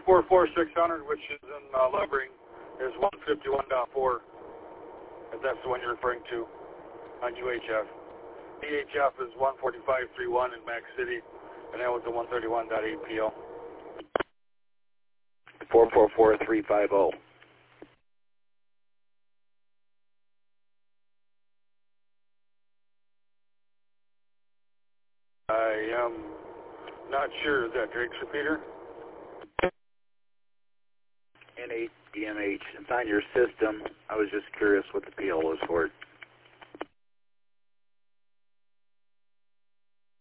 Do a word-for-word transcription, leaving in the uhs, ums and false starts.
four four six hundred, which is in uh, Levering, is one fifty-one point four, if that's the one you're referring to on U H F. D H F is one forty-five point three one in Max City, and that was the one thirty-one point eight P O. four four four three five zero. I am not sure. Is that Drake's repeater? N eight D M H. It's on your system. I was just curious what the P L was for it.